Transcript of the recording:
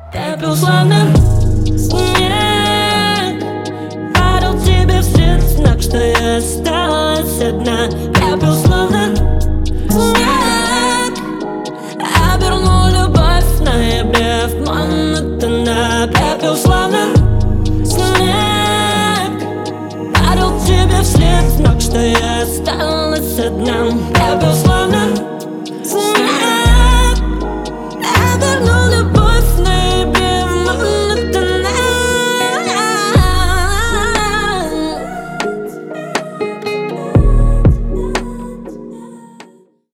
Пепел словно снег падал тебе вслед, знак, что я осталась одна. Пепел словно снег обернул любовь в ноябре в монотона. Пепел словно снег падал тебе вслед, знак, что я осталась одна. Пепел словно